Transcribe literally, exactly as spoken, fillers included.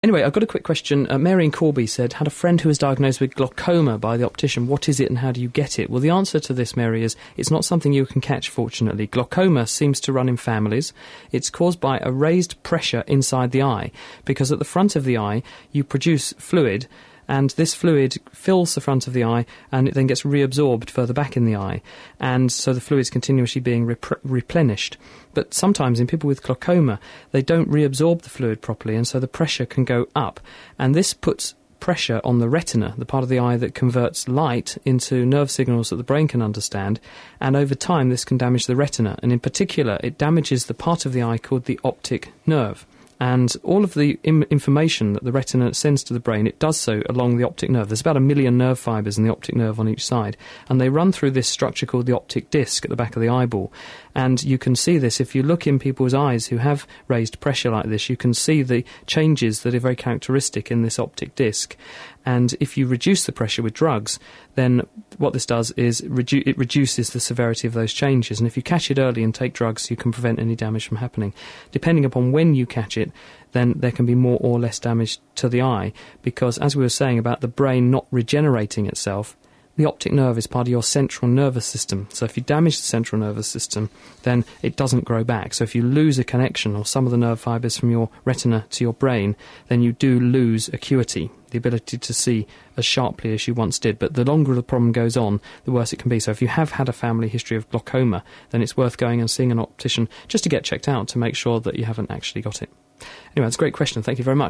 Anyway, I've got a quick question. Uh, Mary in Corby said, had a friend who was diagnosed with glaucoma by the optician. What is it and how do you get it? Well, the answer to this, Mary, is it's not something you can catch, fortunately. Glaucoma seems to run in families. It's caused by a raised pressure inside the eye, because at the front of the eye you produce fluid, and this fluid fills the front of the eye and it then gets reabsorbed further back in the eye, and so the fluid's continuously being rep- replenished. But sometimes in people with glaucoma, they don't reabsorb the fluid properly, and so the pressure can go up, and this puts pressure on the retina, the part of the eye that converts light into nerve signals that the brain can understand, and over time this can damage the retina, and in particular it damages the part of the eye called the optic nerve. And all of the im- information that the retina sends to the brain, it does so along the optic nerve. There's about a million nerve fibres in the optic nerve on each side, and they run through this structure called the optic disc at the back of the eyeball. And you can see this if you look in people's eyes who have raised pressure like this. You can see the changes that are very characteristic in this optic disc. And if you reduce the pressure with drugs, then what this does is redu- it reduces the severity of those changes. And if you catch it early and take drugs, you can prevent any damage from happening. Depending upon when you catch it, then there can be more or less damage to the eye, because as we were saying about the brain not regenerating itself, the optic nerve is part of your central nervous system. So if you damage the central nervous system, then it doesn't grow back. So if you lose a connection or some of the nerve fibres from your retina to your brain, then you do lose acuity, the ability to see as sharply as you once did. But the longer the problem goes on, the worse it can be. So if you have had a family history of glaucoma, then it's worth going and seeing an optician just to get checked out to make sure that you haven't actually got it. Anyway, that's a great question. Thank you very much.